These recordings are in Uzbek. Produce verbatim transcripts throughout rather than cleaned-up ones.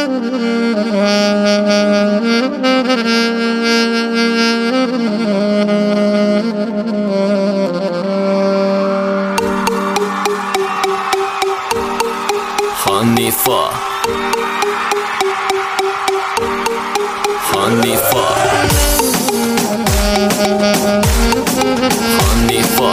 Hanifa Hanifa Hanifa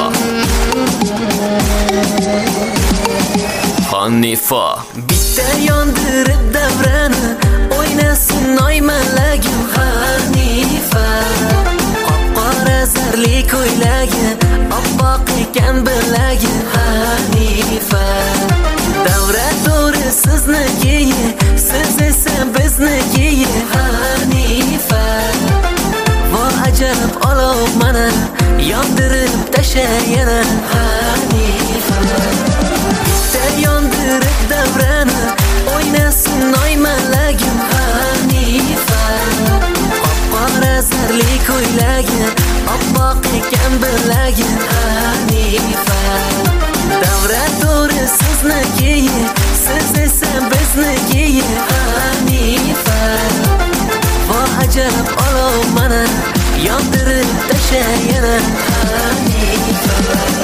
Hanifa Bitta yondirib davrani o'ynasin oymalagim Hanifa Qop-qora zarli ko'ylagi oppoq ekan bilagi Hanifa Davra to'g'ri sizniki, siz esa bizniki Hanifa Vo ajab olov mana yondirib tasha yana Hanifa Bitta yondirib davrani o'ynasin oymalagim Hanifa Qop-qora zarli ko'ylagi oppoq ekan bilagi Hanifa Davra to'g'ri sizniki, siz esa bizniki Hanifa Vo ajab olov mana yondirib tasha yana Hanifa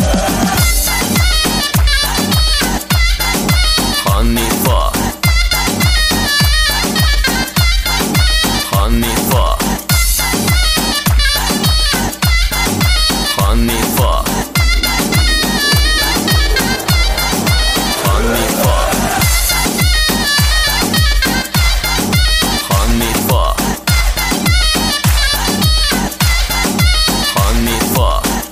Hanifa Hanifa Hanifa Hanifa Hanifa Hanifa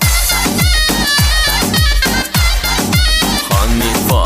Hanifa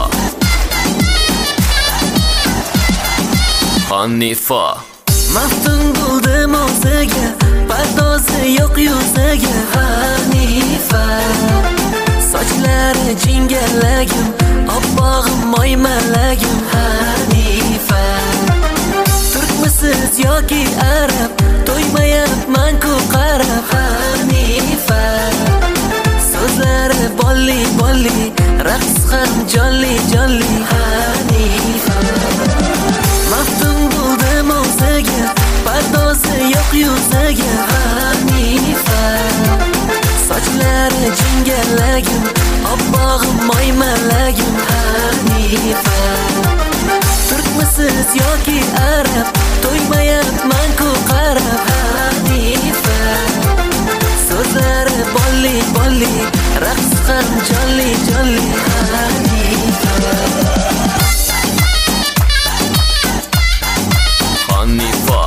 Hanifa Maftun bo'ldim o'ziga, pardozi yo'q yuziga Hanifa Sochlari jingalagim, oppog'im oymalagim Hanifa Turkmisiz yoki arab, to'ymayapman-ku qarab Hanifa So'zlari bolli bolli, raqs ham jonli jonli Hanifa Maftun bo'ldim o'ziga, pardozi yo'q yuziga Hanifa Sochlari jingalagim, oppog'im oymalagim Hanifa Turkmisiz yoki arab, to'ymayapman-ku qarab Hanifa So'zlari bolli bolli, raqs ham jonli jonli Hanifa Hanifa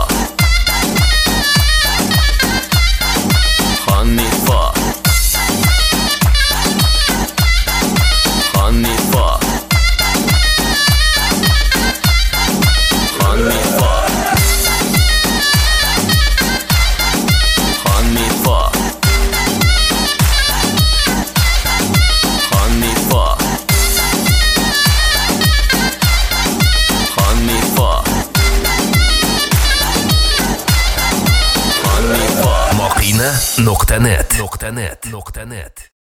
Hanifa Hanifa Hanifa Hanifa Hanifa Hanifa Moqina nuqta net nuqta net nuqta net